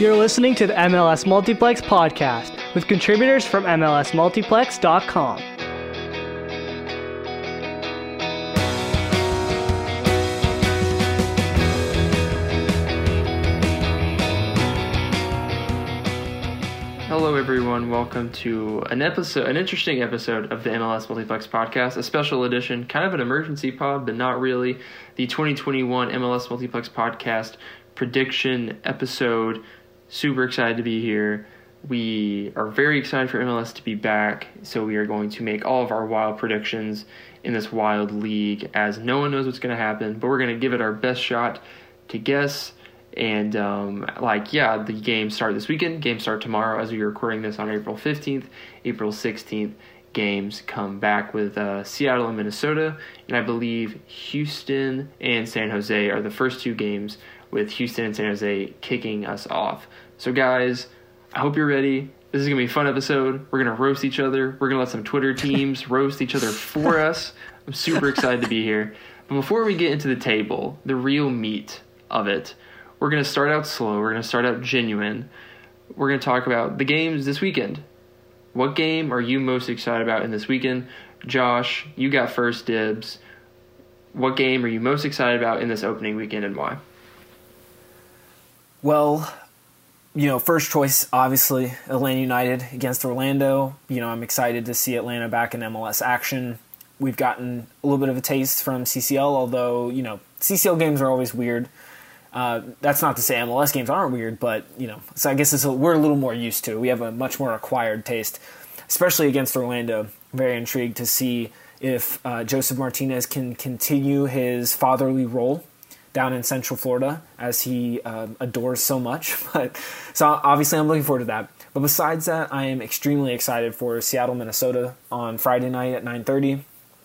You're listening to the MLS Multiplex podcast with contributors from MLSMultiplex.com. Hello everyone, welcome to an interesting episode of the MLS Multiplex podcast, a special edition, kind of an emergency pod, but not really, the 2021 MLS Multiplex podcast prediction episode. Super excited to be here. We are very excited for MLS to be back, so we are going to make all of our wild predictions in this wild league, as no one knows what's going to happen, but we're going to give it our best shot to guess. And, the games start this weekend. Games start tomorrow as we are recording this on April 15th. April 16th, games come back with Seattle and Minnesota. And I believe Houston and San Jose are the first two games, with Houston and San Jose kicking us off. So, guys, I hope you're ready. This is going to be a fun episode. We're going to roast each other. We're going to let some Twitter teams roast each other for us. I'm super excited to be here. But before we get into the table, the real meat of it, we're going to start out slow. We're going to start out genuine. We're going to talk about the games this weekend. What game are you most excited about in this weekend? Josh, you got first dibs. What game are you most excited about in this opening weekend and why? Well, first choice, obviously, Atlanta United against Orlando. I'm excited to see Atlanta back in MLS action. We've gotten a little bit of a taste from CCL, although, CCL games are always weird. That's not to say MLS games aren't weird, but, so I guess we're a little more used to it. We have a much more acquired taste, especially against Orlando. Very intrigued to see if Joseph Martinez can continue his fatherly role down in Central Florida, as he adores so much. So obviously I'm looking forward to that. But besides that, I am extremely excited for Seattle, Minnesota on Friday night at 9:30.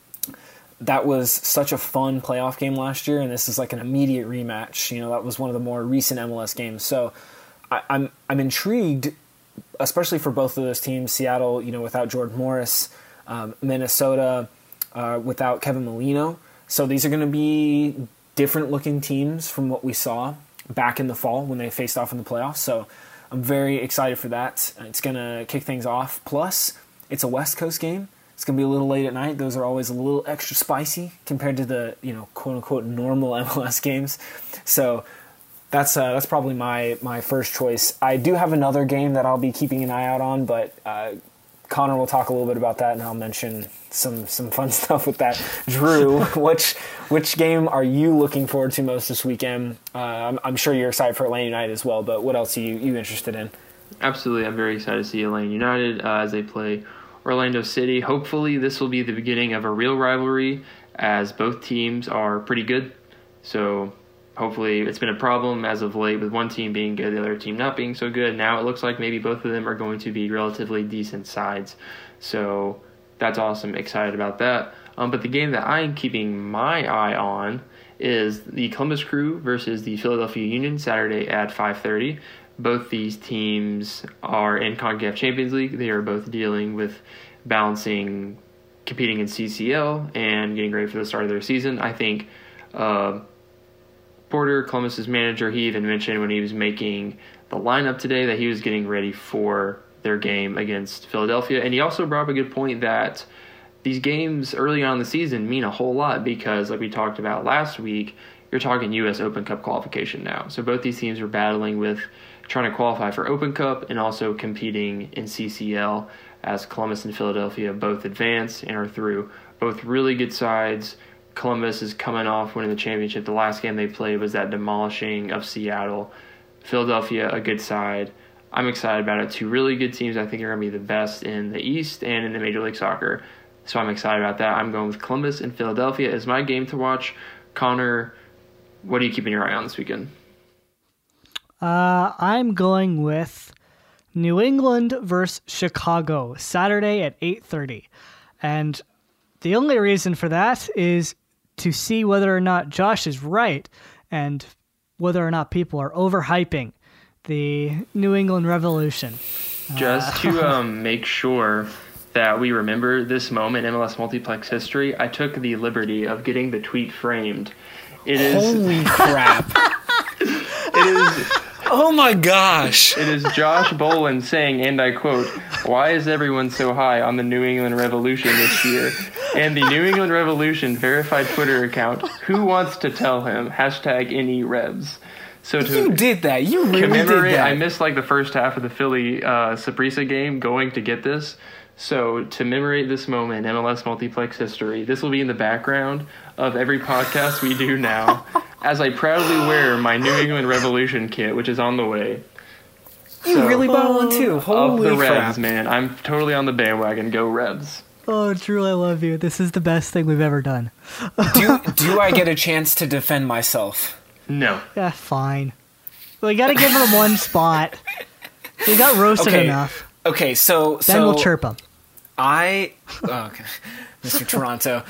That was such a fun playoff game last year, and this is like an immediate rematch. That was one of the more recent MLS games. So I'm intrigued, especially for both of those teams. Seattle, without Jordan Morris, Minnesota without Kevin Molino. So these are going to be different-looking teams from what we saw back in the fall when they faced off in the playoffs. So I'm very excited for that. It's going to kick things off. Plus, it's a West Coast game. It's going to be a little late at night. Those are always a little extra spicy compared to the, quote-unquote normal MLS games. So that's probably my first choice. I do have another game that I'll be keeping an eye out on, but Connor will talk a little bit about that, and I'll mention some fun stuff with that. Drew, which game are you looking forward to most this weekend? I'm sure you're excited for Atlanta United as well, but what else are you interested in? Absolutely. I'm very excited to see Atlanta United as they play Orlando City. Hopefully this will be the beginning of a real rivalry, as both teams are pretty good. So hopefully, it's been a problem as of late with one team being good, the other team not being so good. Now it looks like maybe both of them are going to be relatively decent sides. So that's awesome. Excited about that. But the game that I'm keeping my eye on is the Columbus Crew versus the Philadelphia Union, Saturday at 5:30. Both these teams are in CONCACAF Champions League. They are both dealing with balancing competing in CCL and getting ready for the start of their season. I think Porter, Columbus's manager, he even mentioned when he was making the lineup today that he was getting ready for their game against Philadelphia. And he also brought up a good point that these games early on in the season mean a whole lot because, like we talked about last week, you're talking U.S. Open Cup qualification now. So both these teams are battling with trying to qualify for Open Cup and also competing in CCL, as Columbus and Philadelphia both advance and are through. Both really good sides. Columbus is coming off winning the championship. The last game they played was that demolishing of Seattle. Philadelphia, a good side. I'm excited about it. Two really good teams I think are going to be the best in the East and in the Major League Soccer. So I'm excited about that. I'm going with Columbus and Philadelphia as my game to watch. Connor, what are you keeping your eye on this weekend? I'm going with New England versus Chicago, Saturday at 8:30. And the only reason for that is to see whether or not Josh is right and whether or not people are overhyping the New England Revolution. Just to make sure that we remember this moment in MLS Multiplex history, I took the liberty of getting the tweet framed. It is Holy crap. It is Oh my gosh. It is Josh Boland saying, and I quote, "Why is everyone so high on the New England Revolution this year?" And the New England Revolution verified Twitter account, "Who wants to tell him?" #NERevs. So You did that. You really commemorate, did that. I missed like the first half of the Philly Saprissa game going to get this. So to commemorate this moment in MLS Multiplex history, this will be in the background of every podcast we do now, as I proudly wear my New England Revolution kit, which is on the way. You really bought one too. Holy of the crap. Revs, man. I'm totally on the bandwagon. Go Revs. Oh, Drew, I love you. This is the best thing we've ever done. Do I get a chance to defend myself? No. Yeah, fine. We got to give him one spot. He got roasted Okay. enough. Okay, so Then we'll chirp him. Okay, Mr. Toronto.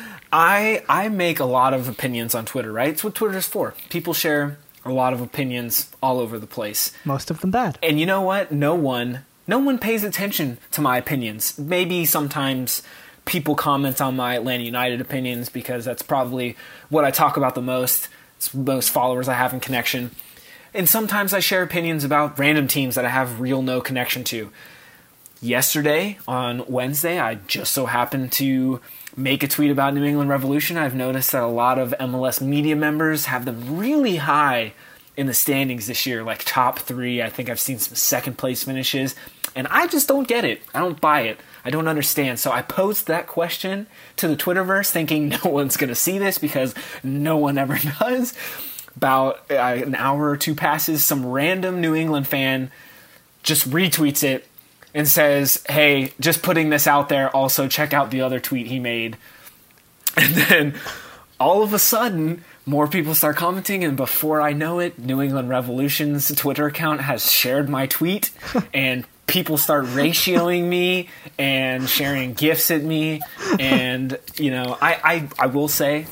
I make a lot of opinions on Twitter, right? It's what Twitter's for. People share a lot of opinions all over the place. Most of them bad. And you know what? No one pays attention to my opinions. Maybe sometimes people comment on my Atlanta United opinions because that's probably what I talk about the most. It's most followers I have in connection. And sometimes I share opinions about random teams that I have real no connection to. Yesterday, on Wednesday, I just so happened to make a tweet about New England Revolution. I've noticed that a lot of MLS media members have them really high in the standings this year, like top 3. I think I've seen some second place finishes, and I just don't get it. I don't buy it. I don't understand. So I posed that question to the Twitterverse thinking no one's going to see this because no one ever does. About an hour or two passes, some random New England fan just retweets it and says, "Hey, just putting this out there, also check out the other tweet he made." And then all of a sudden, more people start commenting, and before I know it, New England Revolution's Twitter account has shared my tweet, and people start ratioing me and sharing gifs at me. And, you know, I will say,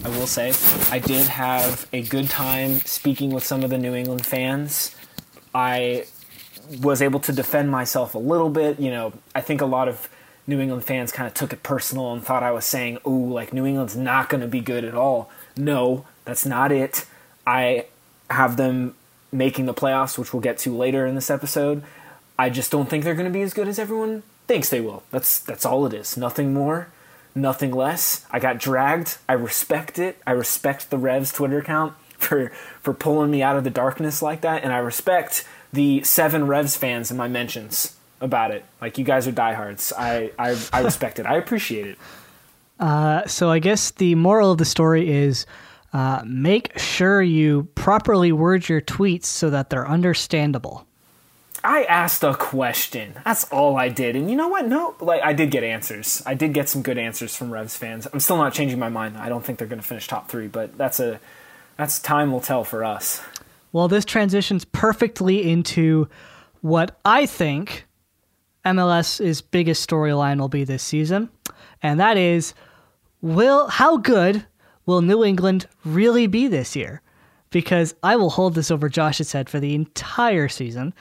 I did have a good time speaking with some of the New England fans. I was able to defend myself a little bit. You know, I think a lot of New England fans kind of took it personal and thought I was saying, "Oh, like New England's not going to be good at all." No, that's not it. I have them making the playoffs, which we'll get to later in this episode. I just don't think they're going to be as good as everyone thinks they will. That's all it is. Nothing more, nothing less. I got dragged. I respect it. I respect the Revs Twitter account for pulling me out of the darkness like that, and I respect the 7 Revs fans in my mentions about it. Like, you guys are diehards. I respect it. I appreciate it. So I guess the moral of the story is make sure you properly word your tweets so that they're understandable. I asked a question. That's all I did. And you know what? No, like, I did get answers. I did get some good answers from Revs fans. I'm still not changing my mind. I don't think they're going to finish top 3, but that's time will tell for us. Well, this transitions perfectly into what I think MLS's biggest storyline will be this season, and that is, how good will New England really be this year? Because I will hold this over Josh's head for the entire season,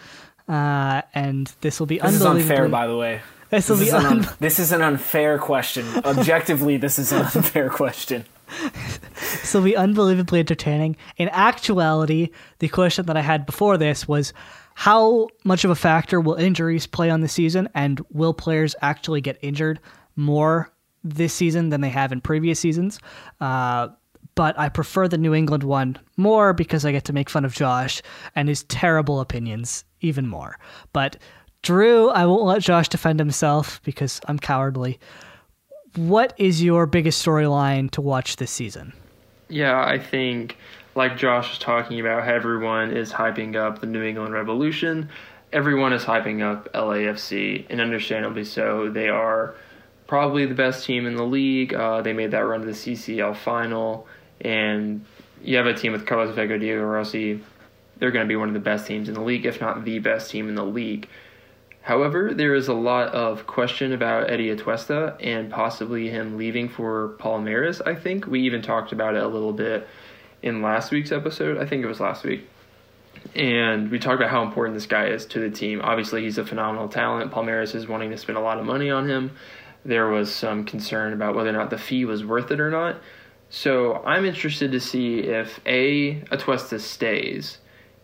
and this will be unbelievable. This is unfair, by the way. This is an unfair question. Objectively, this is an unfair question. This will be unbelievably entertaining. In actuality, the question that I had before this was, how much of a factor will injuries play on the season, and will players actually get injured more this season than they have in previous seasons? But I prefer the New England one more because I get to make fun of Josh and his terrible opinions even more. But Drew, I won't let Josh defend himself because I'm cowardly. What is your biggest storyline to watch this season? Yeah, I think, like Josh was talking about, how everyone is hyping up the New England Revolution. Everyone is hyping up LAFC, and understandably so. They are probably the best team in the league. They made that run to the CCL final, and you have a team with Carlos Vega, Diego Rossi. They're going to be one of the best teams in the league, if not the best team in the league. However, there is a lot of question about Eddie Atuesta and possibly him leaving for Palmeiras, I think. We even talked about it a little bit in last week's episode. I think it was last week. And we talked about how important this guy is to the team. Obviously, he's a phenomenal talent. Palmeiras is wanting to spend a lot of money on him. There was some concern about whether or not the fee was worth it or not. So I'm interested to see if Atuesta stays,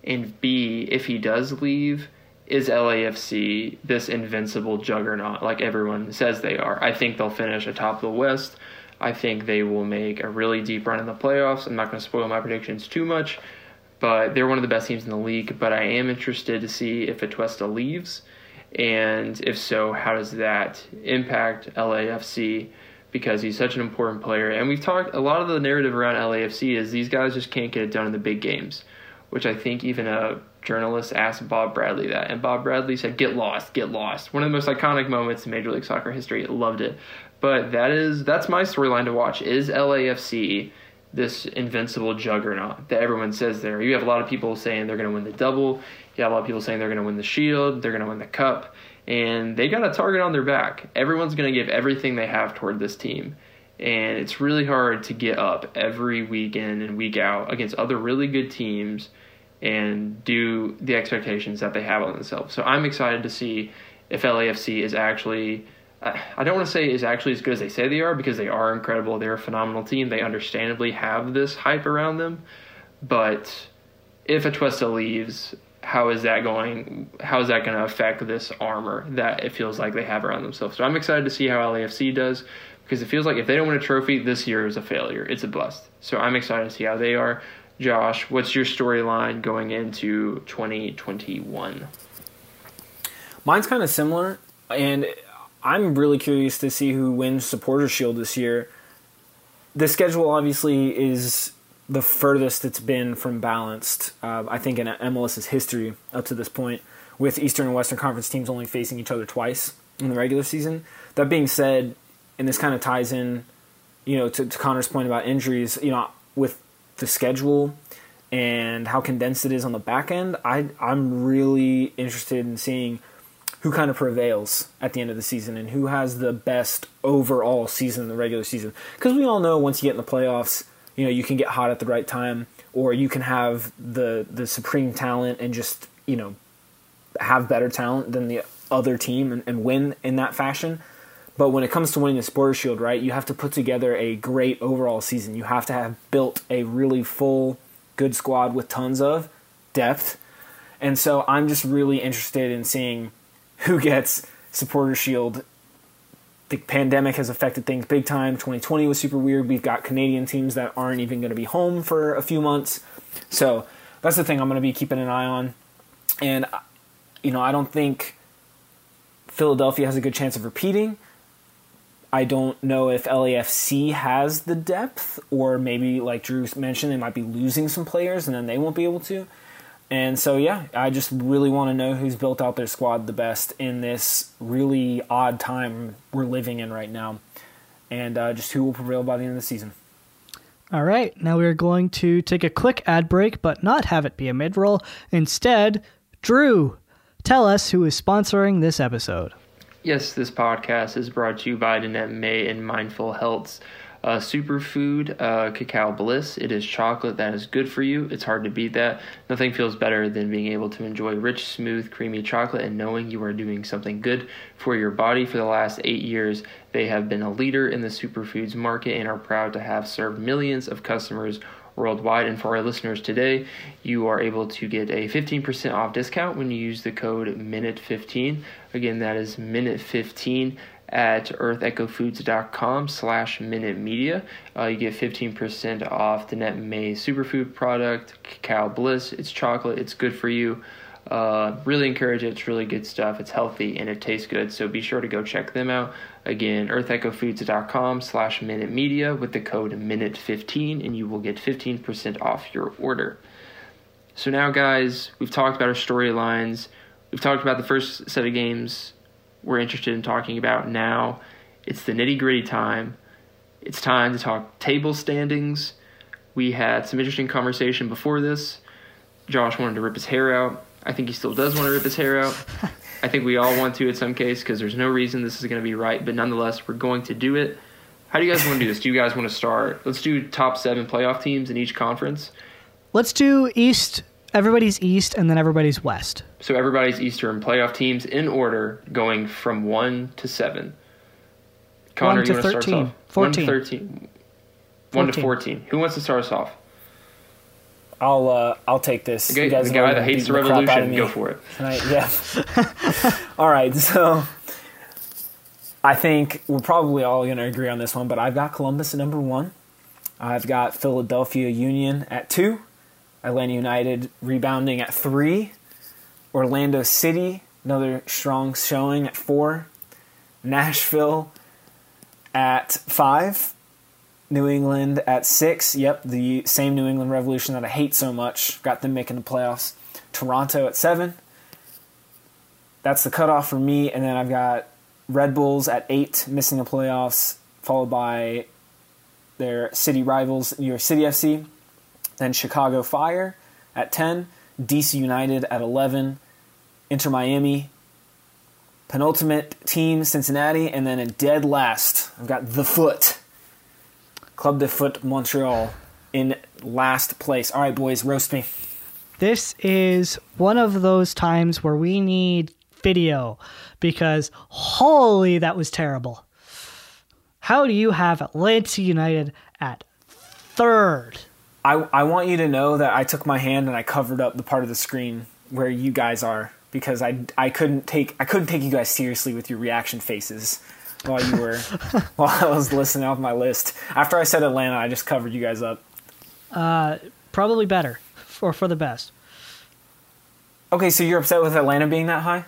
And B, if he does leave, is LAFC this invincible juggernaut like everyone says they are? I think they'll finish atop the West. I think they will make a really deep run in the playoffs. I'm not going to spoil my predictions too much, but they're one of the best teams in the league. But I am interested to see if Atuesta leaves, and if so, how does that impact LAFC? Because he's such an important player. And we've talked, a lot of the narrative around LAFC is these guys just can't get it done in the big games, which I think even a journalist asked Bob Bradley that. And Bob Bradley said, get lost, get lost. One of the most iconic moments in Major League Soccer history. Loved it. But that's my storyline to watch. Is LAFC this invincible juggernaut that everyone says there? You have a lot of people saying they're going to win the double. You have a lot of people saying they're going to win the Shield. They're going to win the Cup. And they got a target on their back. Everyone's going to give everything they have toward this team. And it's really hard to get up every week in and week out against other really good teams and do the expectations that they have on themselves. So I'm excited to see if LAFC is actually, I don't want to say is actually as good as they say they are, because they are incredible. They're a phenomenal team. They understandably have this hype around them. But if Atuesta leaves, how is that going to affect this armor that it feels like they have around themselves? So I'm excited to see how LAFC does, because it feels like if they don't win a trophy, this year is a failure. It's a bust. So I'm excited to see how they are. Josh, what's your storyline going into 2021? Mine's kind of similar, and I'm really curious to see who wins Supporter Shield this year. The schedule obviously is the furthest it's been from balanced, I think, in MLS's history up to this point, with Eastern and Western Conference teams only facing each other twice in the regular season. That being said, and this kind of ties in, to Connor's point about injuries, with the schedule and how condensed it is on the back end, I'm really interested in seeing who kind of prevails at the end of the season and who has the best overall season in the regular season. Because we all know once you get in the playoffs, you can get hot at the right time, or you can have the supreme talent and just, have better talent than the other team and win in that fashion. But when it comes to winning the Supporter Shield, right, you have to put together a great overall season. You have to have built a really full, good squad with tons of depth. And so I'm just really interested in seeing who gets Supporter Shield. The pandemic has affected things big time. 2020 was super weird. We've got Canadian teams that aren't even going to be home for a few months. So that's the thing I'm going to be keeping an eye on. And, I don't think Philadelphia has a good chance of repeating. I don't know if LAFC has the depth, or maybe, like Drew mentioned, they might be losing some players and then they won't be able to. And so, yeah, I just really want to know who's built out their squad the best in this really odd time we're living in right now, and just who will prevail by the end of the season. All right, now we're going to take a quick ad break, but not have it be a mid-roll. Instead, Drew, tell us who is sponsoring this episode. Yes, this podcast is brought to you by Danette May and Mindful Health's superfood, Cacao Bliss. It is chocolate that is good for you. It's hard to beat that. Nothing feels better than being able to enjoy rich, smooth, creamy chocolate and knowing you are doing something good for your body. For the last 8 years, they have been a leader in the superfoods market and are proud to have served millions of customers worldwide. And for our listeners today, you are able to get a 15% off discount when you use the code MINUTE15. Again, that is MINUTE15 at earthechofoods.com/minutemedia. You get 15% off the Danette May superfood product, Cacao Bliss. It's chocolate. It's good for you. Really encourage it. It's really good stuff. It's healthy and it tastes good. So be sure to go check them out. Again, earthechofoods.com/minutemedia with the code MINUTE15 and you will get 15% off your order. So now, guys, we've talked about our storylines. We've talked about the first set of games we're interested in talking about. Now it's the nitty-gritty time. It's time to talk table standings. We had some interesting conversation before this. Josh wanted to rip his hair out. I think he still does want to rip his hair out. I think we all want to at some case, because there's no reason this is going to be right, but nonetheless, we're going to do it. How do you guys want to do this? Do you guys want to start? Let's do top 7 playoff teams in each conference. Let's do East, everybody's East, and then everybody's West. So everybody's Eastern playoff teams in order, going from 1 to 7. Connor, 1 to you want to 13. start us off? 14. 1 to 13. 1 to 14. Who wants to start us off? I'll take this. The guy that hates the Revolution, go for it. Yeah. All right, so I think we're probably all going to agree on this one, but I've got Columbus at number 1. I've got Philadelphia Union at 2. Atlanta United rebounding at 3. Orlando City, another strong showing at 4. Nashville at 5. New England at 6. Yep, the same New England Revolution that I hate so much. Got them making the playoffs. Toronto at 7. That's the cutoff for me. And then I've got Red Bulls at 8, missing the playoffs, followed by their city rivals, New York City FC. Then Chicago Fire at 10. DC United at 11. Inter Miami. Penultimate team, Cincinnati. And then in dead last, I've got The Foot. Club de Foot Montreal in last place. All right, boys, roast me. This is one of those times where we need video because holy, that was terrible. How do you have Atlanta United at 3rd? I want you to know that I took my hand and I covered up the part of the screen where you guys are because I couldn't take you guys seriously with your reaction faces while I was listening off my list. After I said Atlanta, I just covered you guys up. Probably better or for the best. Okay, so you're upset with Atlanta being that high?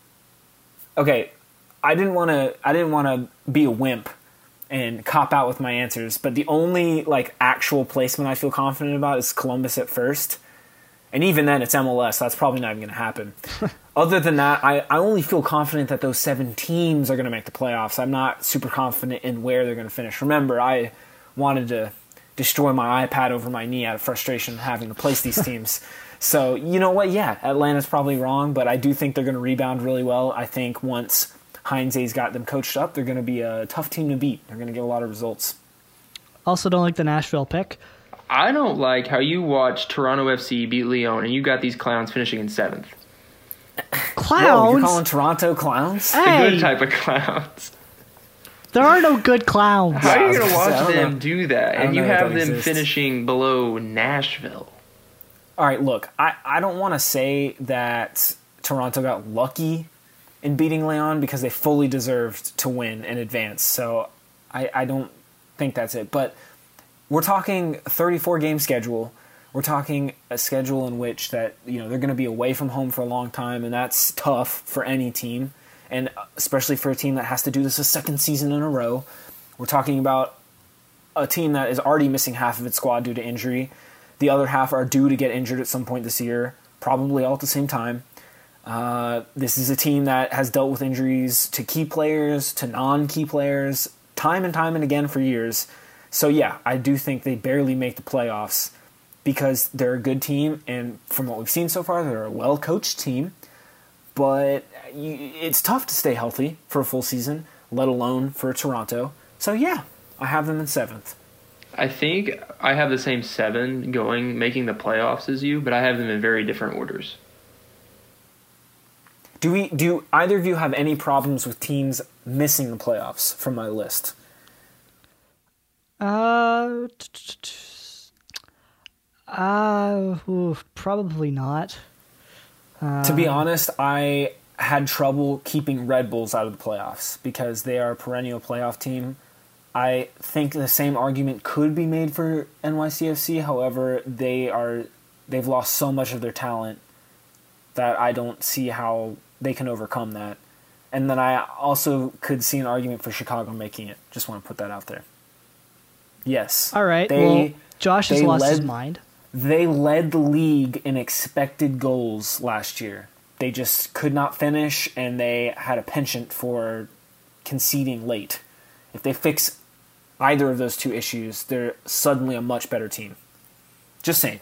Okay, I didn't want to be a wimp and cop out with my answers, but the only actual placement I feel confident about is Columbus at 1st. And even then, it's MLS, so that's probably not even going to happen. Other than that, I only feel confident that those 7 teams are going to make the playoffs. I'm not super confident in where they're going to finish. Remember, I wanted to destroy my iPad over my knee out of frustration having to place these teams. So, you know what? Yeah, Atlanta's probably wrong, but I do think they're going to rebound really well. I think once Heinze's got them coached up, they're going to be a tough team to beat. They're going to get a lot of results. Also don't like the Nashville pick. I don't like how you watch Toronto FC beat Lyon and you got these clowns finishing in 7th. Clowns? Whoa, you're calling Toronto clowns? Hey, The good type of clowns. there are no good clowns. How are you going to I watch don't them know. do that? I don't And you know if have that them exists. finishing below Nashville. All right, look, I don't want to say that Toronto got lucky in beating Lyon because they fully deserved to win and advance. So I don't think that's it. But we're talking 34-game schedule. We're talking a schedule in which that they're going to be away from home for a long time, and that's tough for any team, and especially for a team that has to do this a second season in a row. We're talking about a team that is already missing half of its squad due to injury. The other half are due to get injured at some point this year, probably all at the same time. This is a team that has dealt with injuries to key players, to non-key players, time and again for years. So yeah, I do think they barely make the playoffs because they're a good team, and from what we've seen so far, they're a well-coached team. But it's tough to stay healthy for a full season, let alone for Toronto. So yeah, I have them in 7th. I think I have the same 7 making the playoffs as you, but I have them in very different orders. Do either of you have any problems with teams missing the playoffs from my list? Probably not. To be honest, I had trouble keeping Red Bulls out of the playoffs because they are a perennial playoff team. I think the same argument could be made for NYCFC. However, they've lost so much of their talent that I don't see how they can overcome that. And then I also could see an argument for Chicago making it. Just want to put that out there. Yes. All right. Well, Josh has lost his mind. They led the league in expected goals last year. They just could not finish, and they had a penchant for conceding late. If they fix either of those two issues, they're suddenly a much better team. Just saying.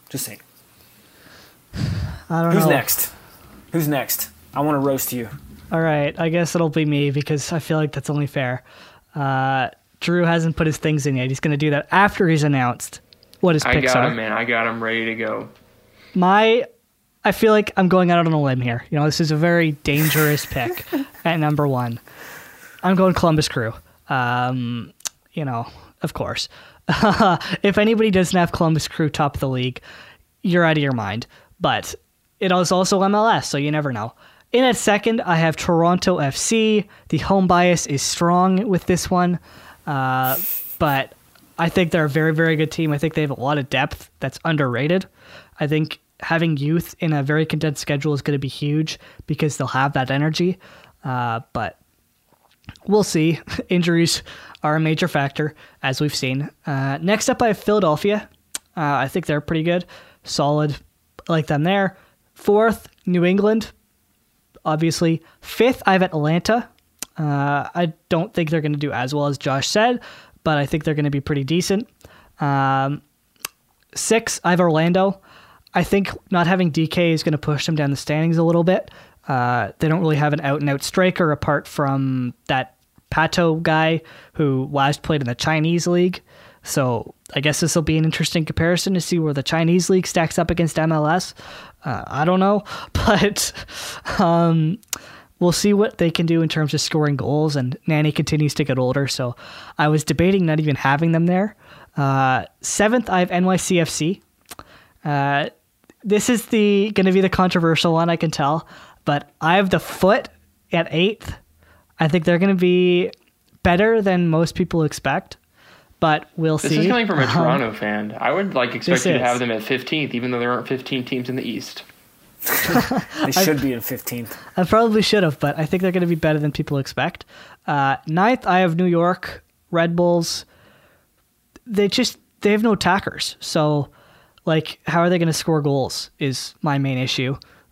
I don't know. Who's next? I want to roast you. All right. I guess it'll be me because I feel like that's only fair. Drew hasn't put his things in yet. He's going to do that after he's announced what his picks are. I got him, man. I got him ready to go. I feel like I'm going out on a limb here. This is a very dangerous pick at number 1. I'm going Columbus Crew. Of course. If anybody doesn't have Columbus Crew top of the league, you're out of your mind. But it is also MLS, so you never know. In at second, I have Toronto FC. The home bias is strong with this one, but I think they're a very, very good team. I think they have a lot of depth that's underrated. I think having youth in a very condensed schedule is going to be huge because they'll have that energy, but we'll see. Injuries are a major factor, as we've seen. Next up, I have Philadelphia. I think they're pretty good. Solid. I like them there. Fourth, New England. Obviously. Fifth, I have Atlanta. I don't think they're going to do as well as Josh said, but I think they're going to be pretty decent. Six, I have Orlando. I think not having DK is going to push them down the standings a little bit. They don't really have an out-and-out striker apart from that Pato guy who last played in the Chinese league. So I guess this will be an interesting comparison to see where the Chinese league stacks up against MLS. I don't know, but we'll see what they can do in terms of scoring goals, and Nani continues to get older, so I was debating not even having them there. Seventh, I have NYCFC. This is going to be the controversial one, I can tell, but I have the Foot at eighth. I think they're going to be better than most people expect, but we'll see. This is coming from a Toronto fan. I would expect you to have them at 15th, even though there aren't 15 teams in the East. They should be in 15th. I probably should have, but I think they're going to be better than people expect. Ninth, I have New York Red Bulls. They have no attackers, so how are they going to score goals is my main issue.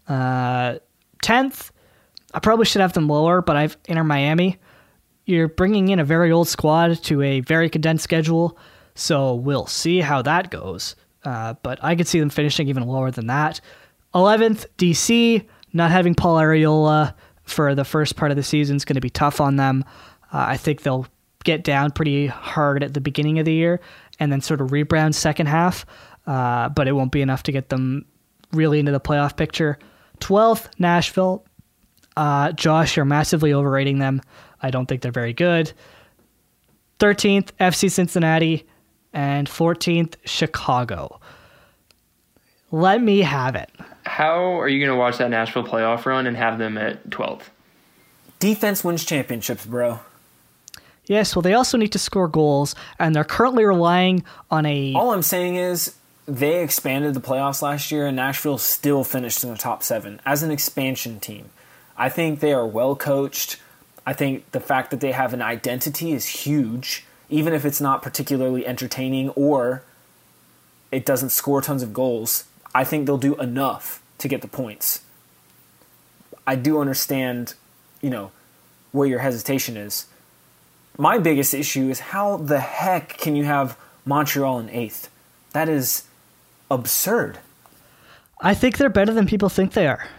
10th, I probably should have them lower, but I've Inter Miami. You're bringing in a very old squad to a very condensed schedule, so we'll see how that goes. But I could see them finishing even lower than that. 11th, DC. Not having Paul Arriola for the first part of the season is going to be tough on them. I think they'll get down pretty hard at the beginning of the year and then sort of rebound second half, but it won't be enough to get them really into the playoff picture. 12th, Nashville. Josh, you're massively overrating them. I don't think they're very good. 13th, FC Cincinnati. And 14th, Chicago. Let me have it. How are you going to watch that Nashville playoff run and have them at 12th? Defense wins championships, bro. Yes, well, they also need to score goals, and they're currently relying on All I'm saying is they expanded the playoffs last year, and Nashville still finished in the top 7 as an expansion team. I think they are well coached. I think the fact that they have an identity is huge, even if it's not particularly entertaining or it doesn't score tons of goals. I think they'll do enough to get the points. I do understand, where your hesitation is. My biggest issue is how the heck can you have Montreal in 8th? That is absurd. I think they're better than people think they are.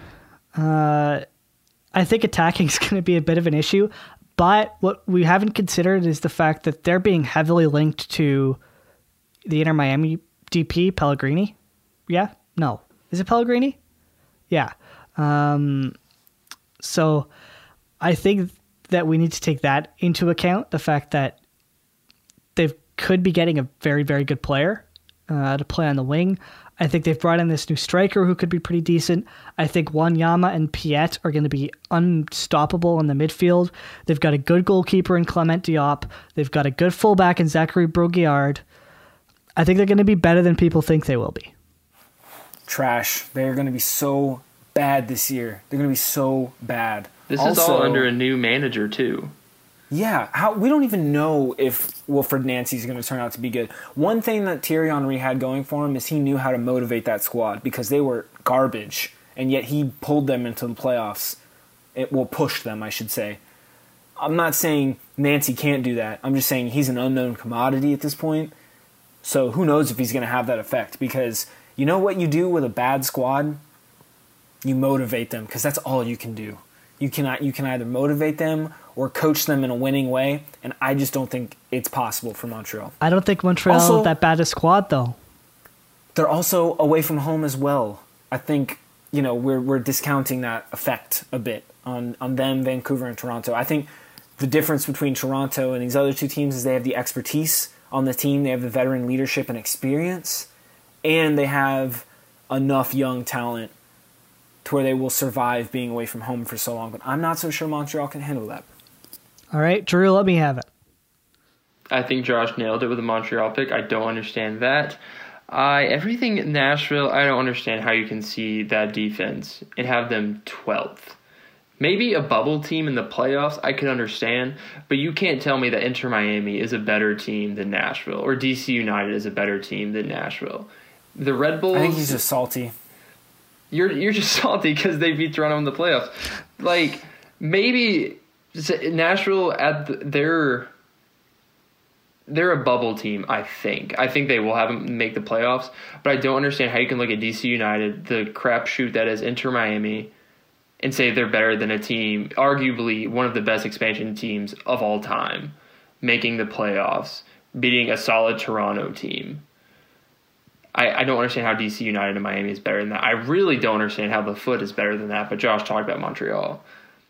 I think attacking is going to be a bit of an issue, but what we haven't considered is the fact that they're being heavily linked to the Inter Miami DP, Pellegrini. Yeah? No. Is it Pellegrini? Yeah. So I think that we need to take that into account, the fact that they could be getting a very, very good player to play on the wing. I think they've brought in this new striker who could be pretty decent. I think Wanyama and Piet are going to be unstoppable in the midfield. They've got a good goalkeeper in Clement Diop. They've got a good fullback in Zachary Brault-Guillard. I think they're going to be better than people think they will be. Trash. They're going to be so bad this year. They're going to be so bad. This is all under a new manager, too. Yeah, we don't even know if Wilfred Nancy is going to turn out to be good. One thing that Thierry Henry had going for him is he knew how to motivate that squad because they were garbage, and yet he pulled them into the playoffs. Pushed them, I should say. I'm not saying Nancy can't do that. I'm just saying he's an unknown commodity at this point. So who knows if he's going to have that effect, because you know what you do with a bad squad? You motivate them, because that's all you can do. You can either motivate them or coach them in a winning way, and I just don't think it's possible for Montreal. I don't think Montreal is that bad a squad, though. They're also away from home as well. I think we're discounting that effect a bit on them, Vancouver, and Toronto. I think the difference between Toronto and these other two teams is they have the expertise on the team, they have the veteran leadership and experience, and they have enough young talent to where they will survive being away from home for so long. But I'm not so sure Montreal can handle that. All right, Drew, let me have it. I think Josh nailed it with the Montreal pick. I don't understand that. Everything in Nashville, I don't understand how you can see that defense and have them 12th. Maybe a bubble team in the playoffs, I could understand, but you can't tell me that Inter Miami is a better team than Nashville or DC United is a better team than Nashville. The Red Bulls... I think he's just salty. You're just salty because they beat Toronto in the playoffs. Like, maybe Nashville they're a bubble team, I think. I think they will have them make the playoffs, but I don't understand how you can look at DC United, the crapshoot that is Inter Miami, and say they're better than a team, arguably one of the best expansion teams of all time, making the playoffs, beating a solid Toronto team. I don't understand how DC United and Miami is better than that. I really don't understand how the Foot is better than that, but Josh talked about Montreal.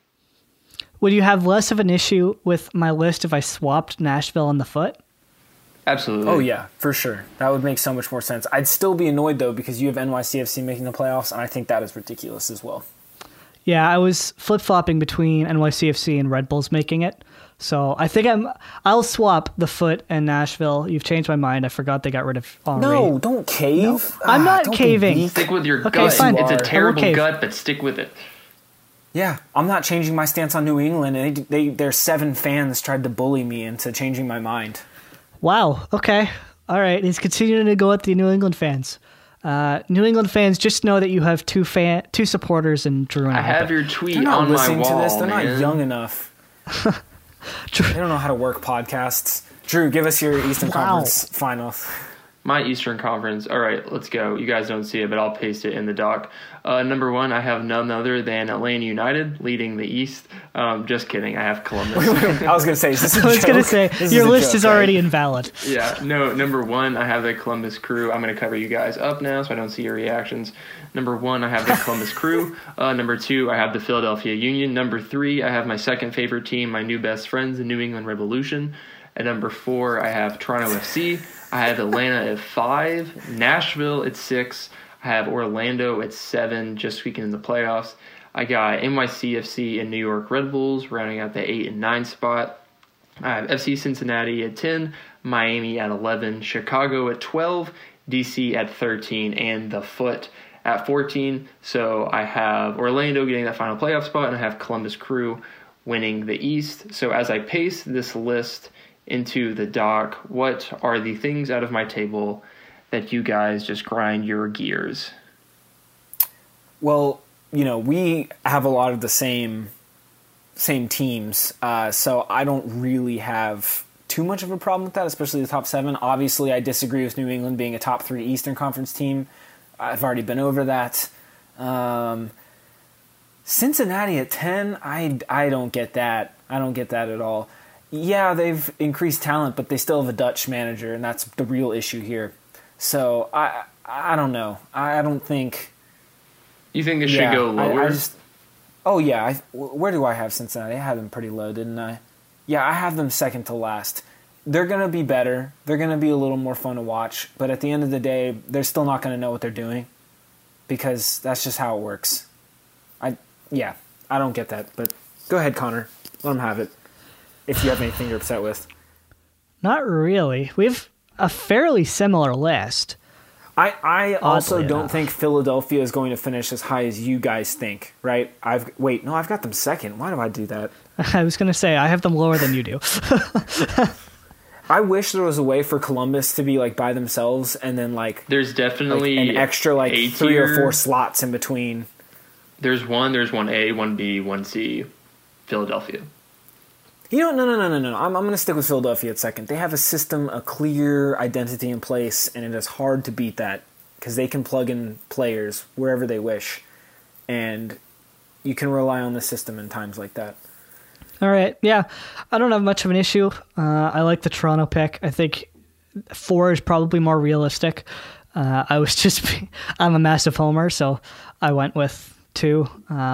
Would you have less of an issue with my list if I swapped Nashville and the Foot? Absolutely. Oh, yeah, for sure. That would make so much more sense. I'd still be annoyed, though, because you have NYCFC making the playoffs, and I think that is ridiculous as well. Yeah, I was flip-flopping between NYCFC and Red Bulls making it. So I think I'll swap the Foot and Nashville. You've changed my mind. I forgot they got rid of Henri. No, don't cave. No, I'm not caving. Stick with your Okay, gut. fine. It's a terrible cave. gut, but stick with it. Yeah, I'm not changing my stance on New England, and their 7 fans tried to bully me into changing my mind. Wow. Okay. All right. He's continuing to go at the New England fans. New England fans, just know that you have two supporters in Drew and I have your tweet They're not on my listening wall, to this. They're man. not young enough. They don't know how to work podcasts. Drew, give us your Eastern Conference finals. My Eastern Conference. All right, let's go. You guys don't see it, but I'll paste it in the doc. Number 1, I have none other than Atlanta United leading the East. Just kidding. I have Columbus. I was going to say, is this a I was joke? going to say, This your a list joke, is right? already invalid. Yeah, no, number 1, I have the Columbus Crew. I'm going to cover you guys up now so I don't see your reactions. Number 1, I have the Columbus Crew. Number 2, I have the Philadelphia Union. Number 3, I have my second favorite team, my new best friends, the New England Revolution. At number 4, I have Toronto FC. I have Atlanta at 5, Nashville at 6. I have Orlando at 7, just squeaking in the playoffs. I got NYCFC and New York Red Bulls rounding out the 8 and 9 spot. I have FC Cincinnati at 10, Miami at 11, Chicago at 12, DC at 13, and the Foot at 14. So I have Orlando getting that final playoff spot, and I have Columbus Crew winning the East. So as I paste this list into the doc, what are the things out of my table that you guys just grind your gears? Well, we have a lot of the same teams, so I don't really have too much of a problem with that, especially the top 7. Obviously, I disagree with New England being a top 3 Eastern Conference team. I've already been over that. Cincinnati at 10, I don't get that. I don't get that at all. Yeah, they've increased talent, but they still have a Dutch manager, and that's the real issue here. So I don't know. I don't think. You think it should go lower? Where do I have Cincinnati? I had them pretty low, didn't I? Yeah, I have them second to last. They're going to be better. They're going to be a little more fun to watch. But at the end of the day, they're still not going to know what they're doing because that's just how it works. I don't get that. But go ahead, Connor. Let them have it if you have anything you're upset with. Not really. We have a fairly similar list. I also Oddly don't enough. think Philadelphia is going to finish as high as you guys think, right? I've got them second. Why do I do that? I was going to say, I have them lower than you do. I wish there was a way for Columbus to be by themselves and then There's definitely an extra A 3 or tier. 4 slots in between. There's 1A, 1B, 1C, Philadelphia. No. I'm going to stick with Philadelphia at second. They have a system, a clear identity in place, and it is hard to beat that because they can plug in players wherever they wish, and you can rely on the system in times like that. All right. Yeah. I don't have much of an issue. I like the Toronto pick. I think 4 is probably more realistic. I'm a massive homer, so I went with 2.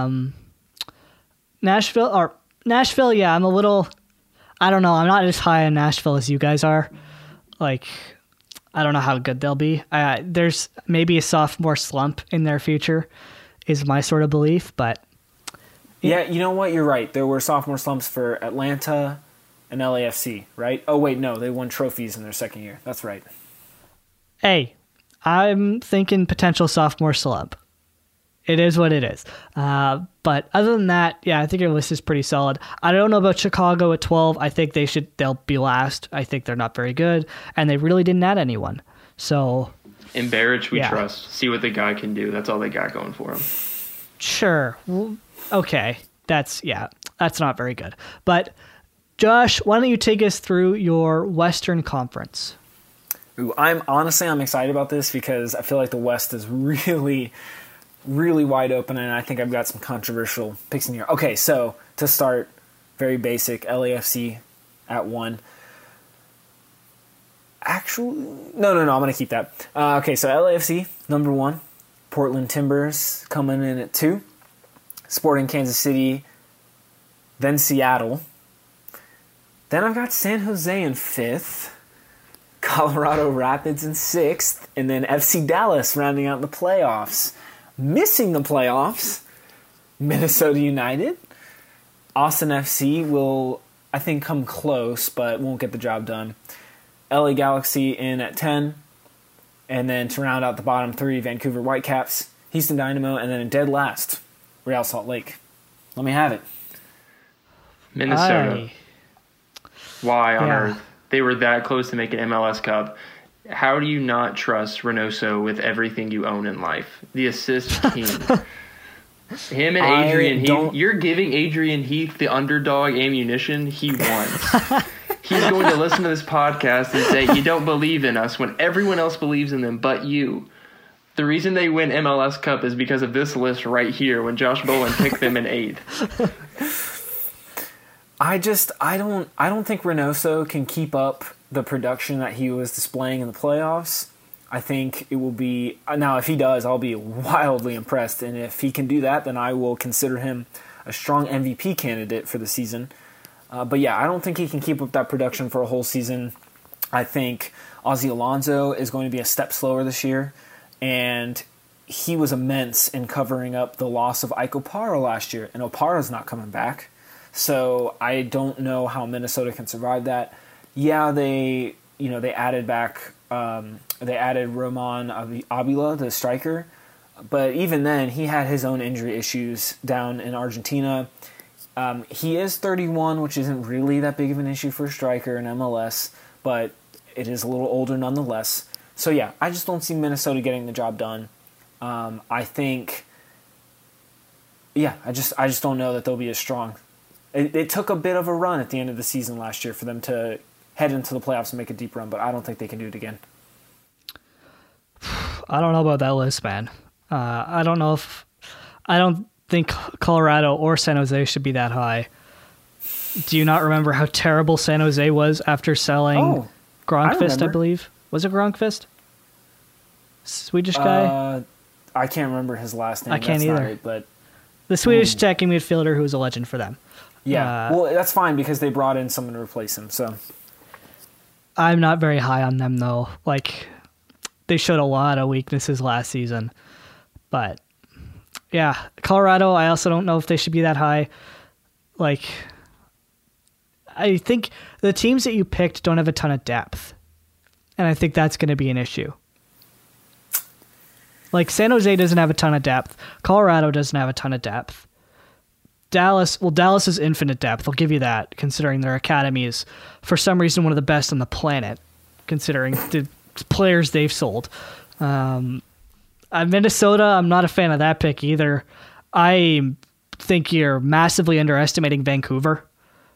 Nashville, yeah, I don't know. I'm not as high in Nashville as you guys are. I don't know how good they'll be. There's maybe a sophomore slump in their future, is my sort of belief. But yeah, you know what? You're right. There were sophomore slumps for Atlanta and LAFC, right? Oh wait, no, they won trophies in their second year. That's right. hey, I'm thinking potential sophomore slump. It is what it is. But other than that, yeah, I think your list is pretty solid. I don't know about Chicago at 12. I think they'll be last. I think they're not very good, and they really didn't add anyone. So In Barrich, we Yeah. trust. See what the guy can do. That's all they got going for him. sure, well, okay, that's not very good. But Josh, why don't you take us through your Western Conference? Ooh, I'm excited about this because I feel like the West is really, really wide open, and I think I've got some controversial picks in here. Okay, so to start, very basic, LAFC at 1. Actually, no, I'm going to keep that. Okay, so LAFC, number 1. Portland Timbers coming in at 2. Sporting Kansas City, then Seattle. Then I've got San Jose in 5th. Colorado Rapids in 6th. And then FC Dallas rounding out the playoffs. Missing the playoffs, Minnesota United. Austin FC will, I think, come close, but won't get the job done. LA Galaxy in at 10. And then to round out the bottom 3, Vancouver Whitecaps, Houston Dynamo, and then in dead last, Real Salt Lake. Let me have it. Minnesota. Why on Yeah. earth? They were that close to making MLS Cup. How do you not trust Reynoso with everything you own in life? The assist king. Him and Adrian Heath. You're giving Adrian Heath the underdog ammunition he wants. He's going to listen to this podcast and say, you don't believe in us when everyone else believes in them but you. The reason they win MLS Cup is because of this list right here when Josh Bowen picked them in 8th. I don't think Reynoso can keep up the production that he was displaying in the playoffs. I think it will be, now if he does, I'll be wildly impressed, and if he can do that, then I will consider him a strong MVP candidate for the season. But yeah, I don't think he can keep up that production for a whole season. I think Ozzie Alonso is going to be a step slower this year, and he was immense in covering up the loss of Ike Opara last year, and Opara's not coming back. So I don't know how Minnesota can survive that. Yeah, they added back, they added Roman Avila, the striker, but even then he had his own injury issues down in Argentina. He is 31, which isn't really that big of an issue for a striker in MLS, but it is a little older nonetheless. So yeah, I just don't see Minnesota getting the job done. I think, yeah, I just don't know that they'll be as strong. It took a bit of a run at the end of the season last year for them to head into the playoffs and make a deep run, but I don't think they can do it again. I don't know about that list, man. I don't think Colorado or San Jose should be that high. Do you not remember how terrible San Jose was after selling Gronkvist, I believe? Was it Gronkvist? Swedish guy? I can't remember his last name. I can't That's either. not it, but The Swedish attacking midfielder who was a legend for them. yeah, well, that's fine because they brought in someone to replace him. So I'm not very high on them, though. Like, they showed a lot of weaknesses last season. But, yeah, Colorado, I also don't know if they should be that high. Like, I think the teams that you picked don't have a ton of depth. And I think that's going to be an issue. Like, San Jose doesn't have a ton of depth. Colorado doesn't have a ton of depth. Dallas is infinite depth. I'll give you that, considering their academy is, for some reason, one of the best on the planet, considering the players they've sold. Minnesota, I'm not a fan of that pick either. I think you're massively underestimating Vancouver.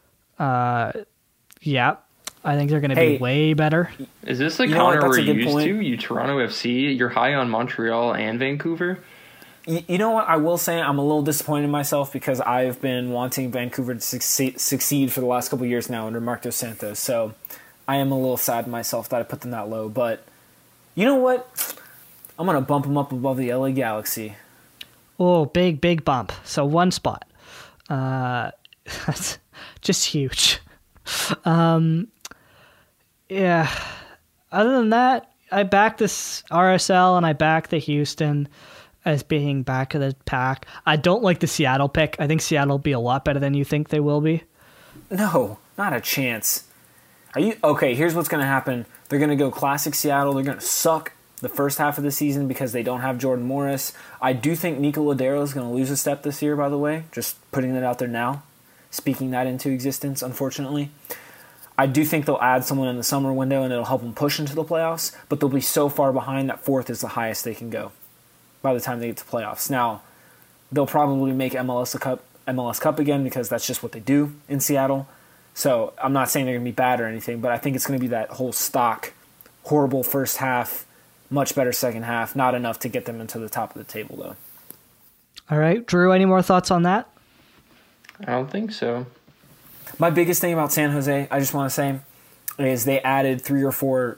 Yeah, I think they're going to be way better. Is this the counter we're used to? You Toronto FC, you're high on Montreal and Vancouver? You know what? I will say I'm a little disappointed in myself because I've been wanting Vancouver to succeed for the last couple of years now under Marc Dos Santos. So I am a little sad in myself that I put them that low. But you know what? I'm going to bump them up above the LA Galaxy. Oh, big bump. So one spot. That's just huge. Yeah. Other than that, I back this RSL and I back the Houston as being back of the pack. I don't like the Seattle pick. I think Seattle will be a lot better than you think they will be. No, not a chance. Are you okay? Here's what's going to happen. They're going to go classic Seattle. They're going to suck the first half of the season because they don't have Jordan Morris. I do think Nico Lodeiro is going to lose a step this year, by the way. Just putting that out there now. Speaking that into existence, unfortunately. I do think they'll add someone in the summer window and it'll help them push into the playoffs, but they'll be so far behind that fourth is the highest they can go by the time they get to playoffs. Now, they'll probably make MLS Cup again because that's just what they do in Seattle. So I'm not saying they're going to be bad or anything, but I think it's going to be that whole stock, horrible first half, much better second half, not enough to get them into the top of the table, though. All right. Drew, any more thoughts on that? I don't think so. My biggest thing about San Jose, I just want to say, is they added 3 or 4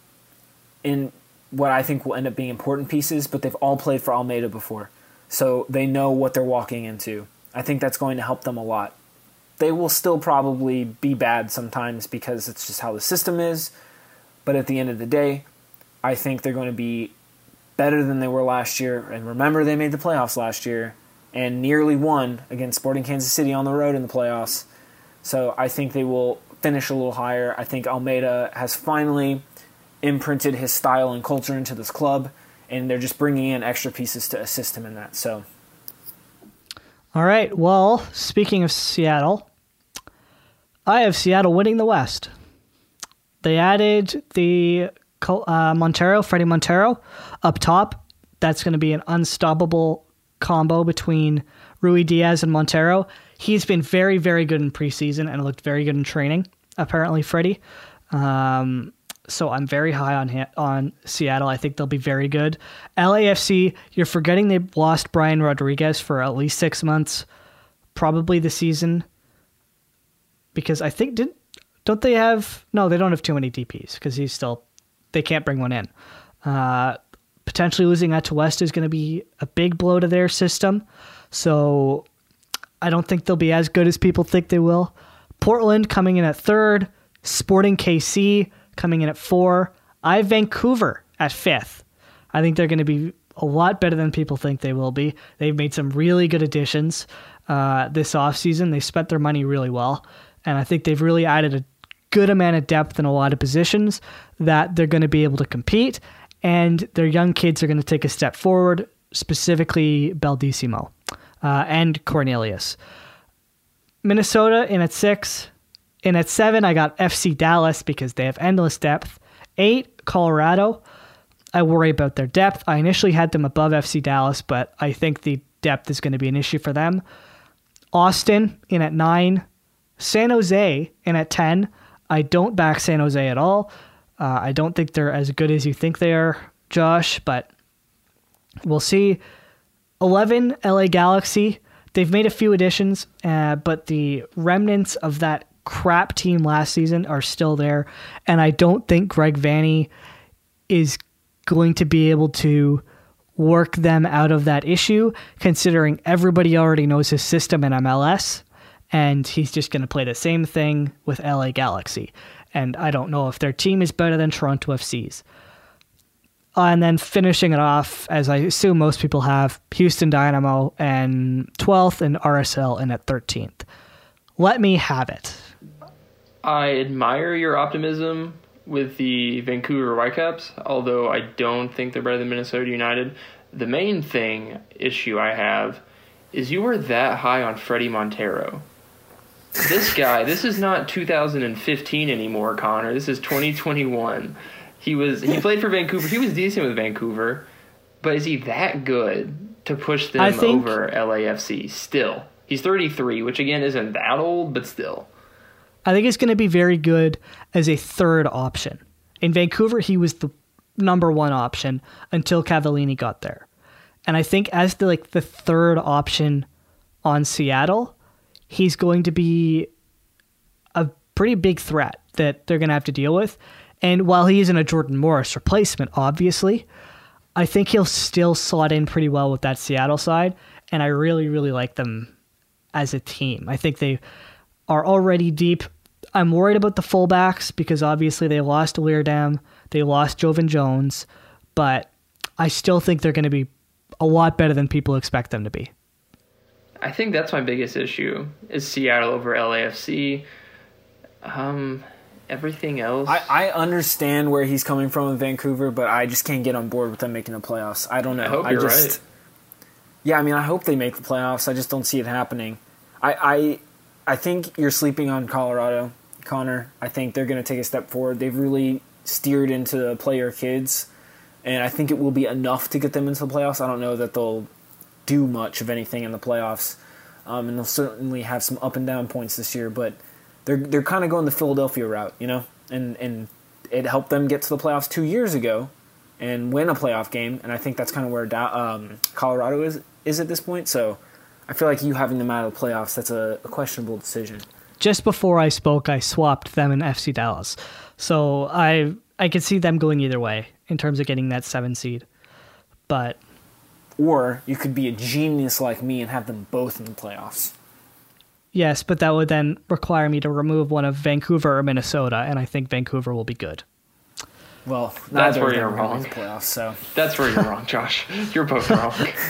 in what I think will end up being important pieces, but they've all played for Almeida before. So they know what they're walking into. I think that's going to help them a lot. They will still probably be bad sometimes because it's just how the system is. But at the end of the day, I think they're going to be better than they were last year. And remember, they made the playoffs last year and nearly won against Sporting Kansas City on the road in the playoffs. So I think they will finish a little higher. I think Almeida has finally imprinted his style and culture into this club, and they're just bringing in extra pieces to assist him in that. So, all right. Well, speaking of Seattle, I have Seattle winning the West. They added the Freddie Montero up top. That's going to be an unstoppable combo between Rui Diaz and Montero. He's been very, very good in preseason and looked very good in training, apparently, Freddie. So I'm very high on Seattle. I think they'll be very good. LAFC, you're forgetting they lost Brian Rodriguez for at least 6 months, probably the season. Because I think, they don't have too many DPs because they can't bring one in. Potentially losing that to West is going to be a big blow to their system. So I don't think they'll be as good as people think they will. Portland coming in at 3rd. Sporting KC coming in at 4. I have Vancouver at 5th. I think they're going to be a lot better than people think they will be. They've made some really good additions this offseason. They spent their money really well. And I think they've really added a good amount of depth in a lot of positions that they're going to be able to compete. And their young kids are going to take a step forward, specifically Baldissimo and Cornelius. Minnesota in at 6. In at 7, I got FC Dallas because they have endless depth. 8, Colorado. I worry about their depth. I initially had them above FC Dallas, but I think the depth is going to be an issue for them. Austin in at 9. San Jose in at 10. I don't back San Jose at all. I don't think they're as good as you think they are, Josh, but we'll see. 11, LA Galaxy. They've made a few additions, but the remnants of that crap team last season are still there, and I don't think Greg Vanney is going to be able to work them out of that issue, considering everybody already knows his system in MLS, and he's just going to play the same thing with LA Galaxy. And I don't know if their team is better than Toronto FC's. And then finishing it off, as I assume most people have, Houston Dynamo and 12th and RSL in at 13th. Let me have it. I admire your optimism with the Vancouver Whitecaps, although I don't think they're better than Minnesota United. The main issue I have is you were that high on Freddie Montero. This guy, this is not 2015 anymore, Connor. This is 2021. He played for Vancouver. He was decent with Vancouver, but is he that good to push them over LAFC still? He's 33, which again isn't that old, but still. I think he's going to be very good as a third option. In Vancouver, he was the number one option until Cavallini got there. And I think as the third option on Seattle, he's going to be a pretty big threat that they're going to have to deal with. And while he isn't a Jordan Morris replacement, obviously, I think he'll still slot in pretty well with that Seattle side. And I really, really like them as a team. I think they are already deep. I'm worried about the fullbacks because obviously they lost Leardam, they lost Jovan Jones, but I still think they're going to be a lot better than people expect them to be. I think that's my biggest issue is Seattle over LAFC. Everything else. I understand where he's coming from in Vancouver, but I just can't get on board with them making the playoffs. I don't know. I hope you're right. Yeah, I mean, I hope they make the playoffs. I just don't see it happening. I think you're sleeping on Colorado, Connor. I think they're going to take a step forward. They've really steered into player kids, and I think it will be enough to get them into the playoffs. I don't know that they'll do much of anything in the playoffs, and they'll certainly have some up and down points this year, but they're kind of going the Philadelphia route, you know, and it helped them get to the playoffs 2 years ago and win a playoff game, and I think that's kind of where Colorado is at this point. So I feel like you having them out of the playoffs, that's a questionable decision. Just before I spoke, I swapped them in FC Dallas, so I could see them going either way in terms of getting that 7 seed, but. Or you could be a genius like me and have them both in the playoffs. Yes, but that would then require me to remove one of Vancouver or Minnesota, and I think Vancouver will be good. Well, that's where you're wrong. The playoffs, so. That's where you're wrong, Josh. You're both wrong.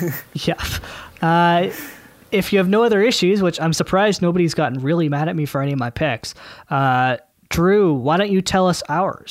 Yeah. If you have no other issues, which I'm surprised nobody's gotten really mad at me for any of my picks, Drew, why don't you tell us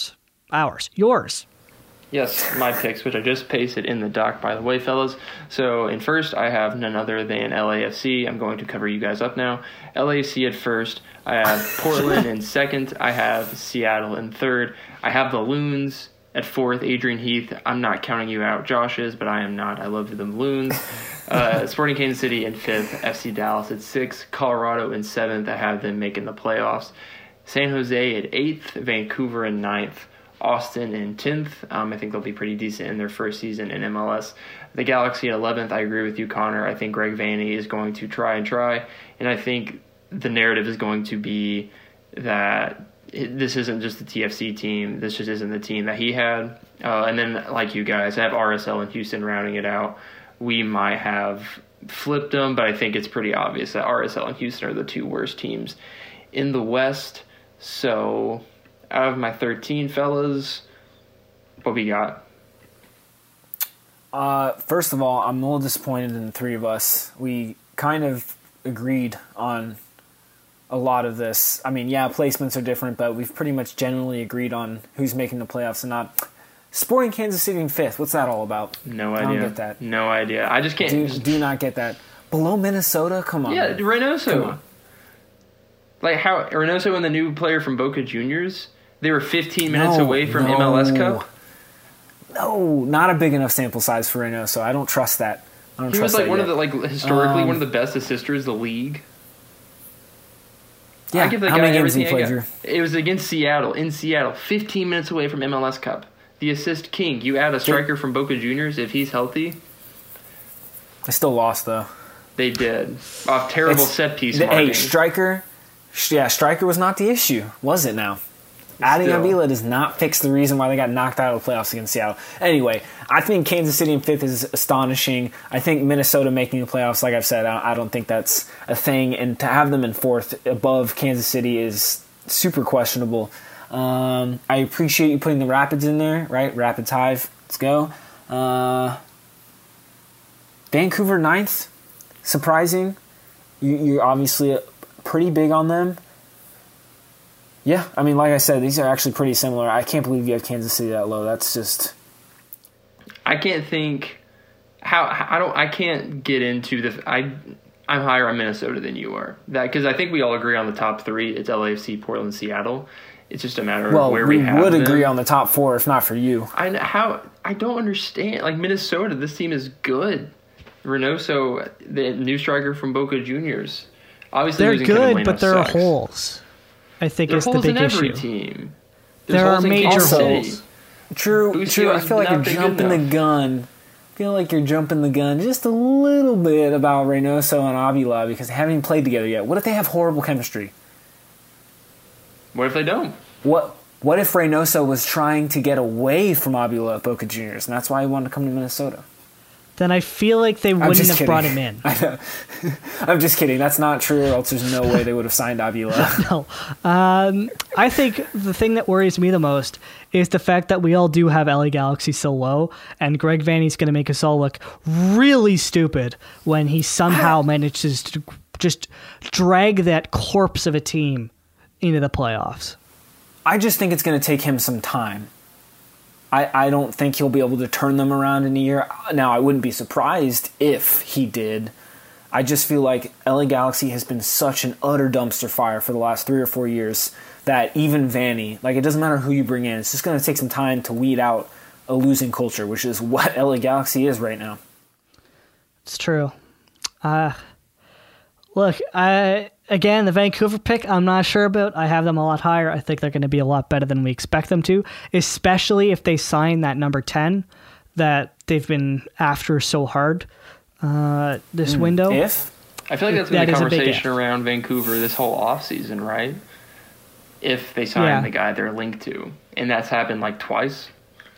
yours? Yes, my picks, which I just pasted in the doc, by the way, fellas. So in first, I have none other than LAFC. I'm going to cover you guys up now. LAFC at first. I have Portland in second. I have Seattle in third. I have the Loons at fourth. Adrian Heath. I'm not counting you out. Josh is, but I am not. I love them Loons. Sporting Kansas City in fifth. FC Dallas at sixth. Colorado in seventh. I have them making the playoffs. San Jose at eighth. Vancouver in ninth. Austin in 10th. I think they'll be pretty decent in their first season in MLS. The Galaxy at 11th. I agree with you, Connor. I think Greg Vanney is going to try. And I think the narrative is going to be that this isn't just the TFC team. This just isn't the team that he had. And then, like you guys, I have RSL and Houston rounding it out. We might have flipped them, but I think it's pretty obvious that RSL and Houston are the two worst teams in the West. So out of my 13 fellas, what we got? First of all, I'm a little disappointed in the three of us. We kind of agreed on a lot of this. I mean, yeah, placements are different, but we've pretty much generally agreed on who's making the playoffs and not. Sporting Kansas City in fifth. What's that all about? No idea. I don't get that. No idea. I just can't. Do not get that. Below Minnesota? Come on. Yeah, man. Reynoso. Come on. Like how Reynoso and the new player from Boca Juniors, they were 15 minutes away from MLS Cup. No, not a big enough sample size for Reynoso. I don't trust that. He was like one of the historically one of the best assisters in the league. Yeah, I give the how guy many games everything he I played? got. It was against Seattle, in Seattle, 15 minutes away from MLS Cup. The assist king. You add a striker from Boca Juniors if he's healthy. They still lost though. They did. Off terrible set piece marking. Hey, striker was not the issue, was it now? Adding Avila does not fix the reason why they got knocked out of the playoffs against Seattle. Anyway, I think Kansas City in fifth is astonishing. I think Minnesota making the playoffs, like I've said, I don't think that's a thing. And to have them in fourth above Kansas City is super questionable. I appreciate you putting the Rapids in there, right? Rapids Hive, let's go. Vancouver ninth, surprising. You're obviously pretty big on them. Yeah, I mean, like I said, these are actually pretty similar. I can't believe you have Kansas City that low. That's just. I can't think how I can't get into the. I'm higher on Minnesota than you are. That because I think we all agree on the top three. It's LAFC, Portland, Seattle. It's just a matter of where we have them. Well, we would agree on the top four if not for you. I don't understand. Like Minnesota, this team is good. Reynoso, the new striker from Boca Juniors. Obviously, they're good, but there are holes. I think it's the big issue. Team. There are major holes. True. I feel like you're jumping the gun. I feel like you're jumping the gun just a little bit about Reynoso and Avila because they haven't even played together yet. What if they have horrible chemistry? What if they don't? What if Reynoso was trying to get away from Avila at Boca Juniors, and that's why he wanted to come to Minnesota? then I feel like they wouldn't have kidding. brought him in. I'm just kidding. That's not true, or else there's no way they would have signed Avila. No. I think the thing that worries me the most is the fact that we all do have LA Galaxy so low, and Greg Vanney's going to make us all look really stupid when he somehow manages to just drag that corpse of a team into the playoffs. I just think it's going to take him some time. I don't think he'll be able to turn them around in a year. Now, I wouldn't be surprised if he did. I just feel like LA Galaxy has been such an utter dumpster fire for the last 3 or 4 years that even Vanney, like, it doesn't matter who you bring in, it's just going to take some time to weed out a losing culture, which is what LA Galaxy is right now. It's true. Look, again, the Vancouver pick, I'm not sure about. I have them a lot higher. I think they're going to be a lot better than we expect them to, especially if they sign that number 10 that they've been after so hard this window. If? I feel like that's been the conversation around Vancouver this whole offseason, right? If they sign the guy they're linked to. And that's happened like twice.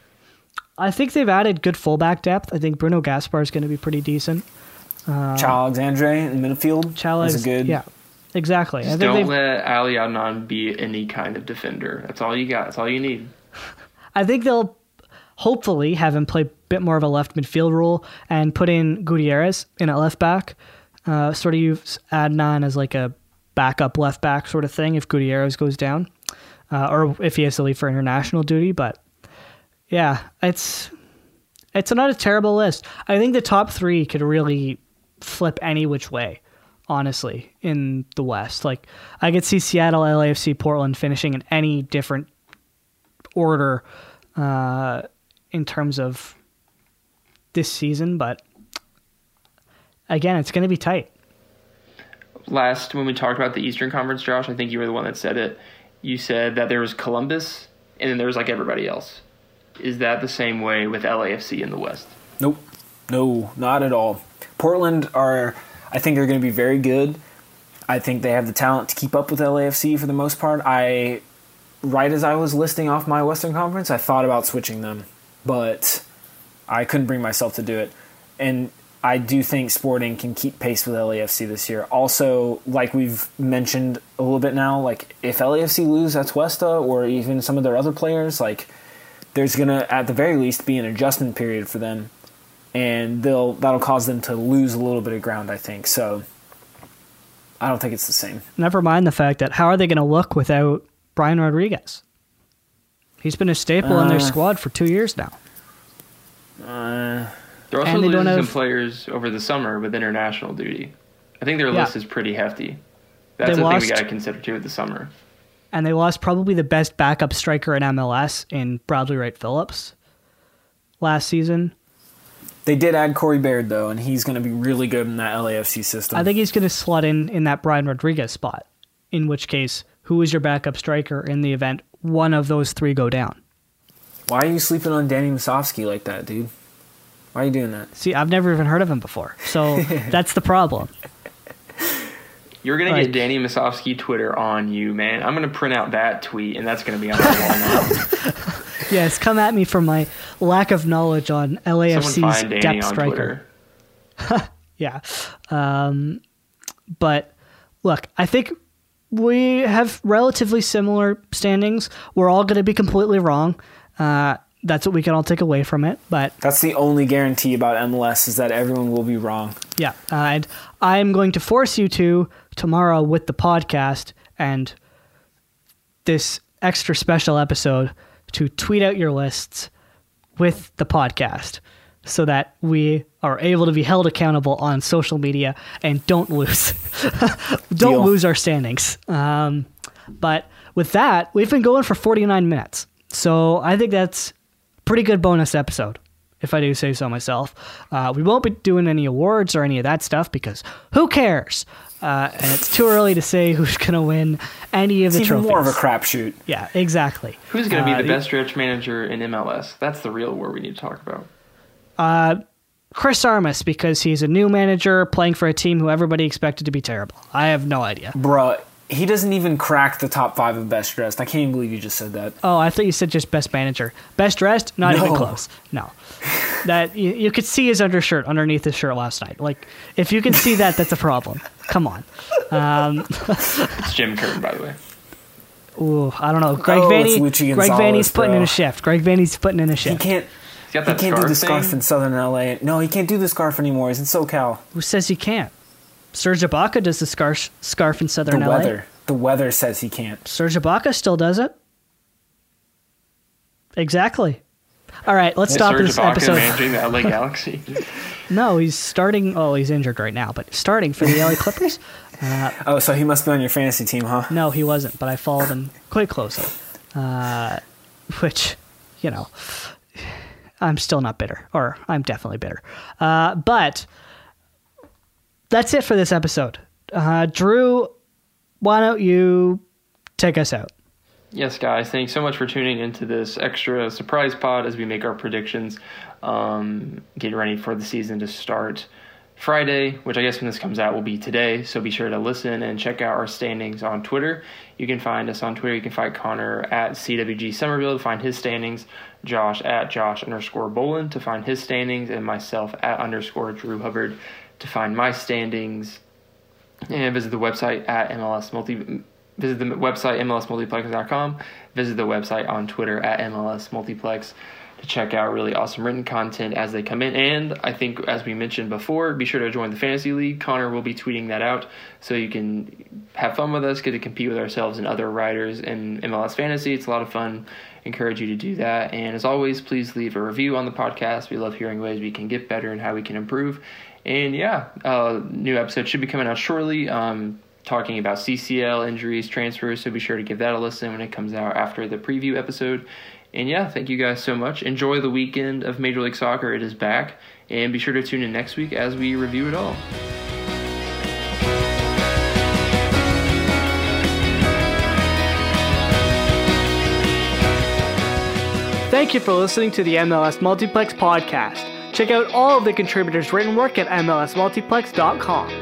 I think they've added good fullback depth. I think Bruno Gaspar is going to be pretty decent. Chal Alexandre in midfield is a good... Yeah, exactly. Just don't let Ali Adnan be any kind of defender. That's all you got. That's all you need. I think they'll hopefully have him play a bit more of a left midfield role and put in Gutierrez in at left back. Sort of use Adnan as like a backup left back sort of thing if Gutierrez goes down. Or if he has to leave for international duty. But yeah, it's not a terrible list. I think the top 3 could really flip any which way, honestly, in the West. Like, I could see Seattle, LAFC, Portland finishing in any different order in terms of this season, but again, it's going to be tight. Last, when we talked about the Eastern Conference, Josh, I think you were the one that said it. You said that there was Columbus, and then there was like everybody else. Is that the same way with LAFC in the West? Nope. No, not at all. Portland I think they're going to be very good. I think they have the talent to keep up with LAFC for the most part. Right as I was listing off my Western Conference, I thought about switching them, but I couldn't bring myself to do it. And I do think Sporting can keep pace with LAFC this year. Also, like we've mentioned a little bit now, like if LAFC lose Atuesta or even some of their other players, like there's going to, at the very least, be an adjustment period for them. And that'll cause them to lose a little bit of ground, I think. So I don't think it's the same. Never mind the fact that how are they going to look without Brian Rodriguez? He's been a staple in their squad for 2 years now. They're also losing some players over the summer with international duty. I think their list is pretty hefty. That's the thing we got to consider too with the summer. And they lost probably the best backup striker in MLS in Bradley Wright Phillips last season. They did add Corey Baird, though, and he's going to be really good in that LAFC system. I think he's going to slot in that Brian Rodriguez spot, in which case, who is your backup striker in the event one of those 3 go down? Why are you sleeping on Danny Musovski like that, dude? Why are you doing that? See, I've never even heard of him before, so that's the problem. You're going to get Danny Musovski Twitter on you, man. I'm going to print out that tweet, and that's going to be on my wall now. Yes, come at me for my lack of knowledge on LAFC's depth striker. Yeah. But look, I think we have relatively similar standings. We're all going to be completely wrong. That's what we can all take away from it. But that's the only guarantee about MLS is that everyone will be wrong. Yeah. And I'm going to force you to tomorrow with the podcast and this extra special episode to tweet out your lists with the podcast so that we are able to be held accountable on social media and don't lose lose our standings. But with that, we've been going for 49 minutes. So I think that's a pretty good bonus episode, if I do say so myself. We won't be doing any awards or any of that stuff because who cares? And it's too early to say who's going to win any of the trophies. It's even more of a crapshoot. Yeah, exactly. Who's going to be the best stretch manager in MLS? That's the real war we need to talk about. Chris Armas, because he's a new manager playing for a team who everybody expected to be terrible. I have no idea. Bruh, he doesn't even crack the top 5 of best dressed. I can't even believe you just said that. Oh, I thought you said just best manager. Best dressed? Not even close. No. that you could see his undershirt underneath his shirt last night. Like, if you can see that, that's a problem. Come on. It's Jim Curtin, by the way. Ooh, I don't know. Greg Vanny's putting in a shift. Greg Vanny's putting in a shift. He can't do the scarf in Southern LA. No, he can't do the scarf anymore. He's in SoCal. Who says he can't? Serge Ibaka does the scarf in Southern LA. The weather says he can't. Serge Ibaka still does it. Exactly. All right, let's stop this episode. Managing the LA Galaxy. No, he's starting. Oh, he's injured right now, but starting for the LA Clippers. So he must be on your fantasy team, huh? No, he wasn't, but I followed him quite closely. Which, I'm still not bitter, or I'm definitely bitter. But that's it for this episode. Drew, why don't you take us out? Yes, guys. Thanks so much for tuning into this extra surprise pod as we make our predictions. Getting ready for the season to start Friday, which I guess when this comes out will be today. So be sure to listen and check out our standings on Twitter. You can find us on Twitter. You can find Connor at CWG Somerville to find his standings, Josh at Josh_Boland to find his standings, and myself at _Drew Hubbard to find my standings. And visit the website at Visit the website, MLSmultiplex.com. Visit the website on Twitter at MLSmultiplex to check out really awesome written content as they come in. And I think, as we mentioned before, be sure to join the Fantasy League. Connor will be tweeting that out so you can have fun with us, get to compete with ourselves and other writers in MLS Fantasy. It's a lot of fun. Encourage you to do that. And as always, please leave a review on the podcast. We love hearing ways we can get better and how we can improve. And new episode should be coming out shortly. Talking about CCL, injuries, transfers, so be sure to give that a listen when it comes out after the preview episode. And thank you guys so much. Enjoy the weekend of Major League Soccer. It is back. And be sure to tune in next week as we review it all. Thank you for listening to the MLS Multiplex podcast. Check out all of the contributors' written work at MLSmultiplex.com.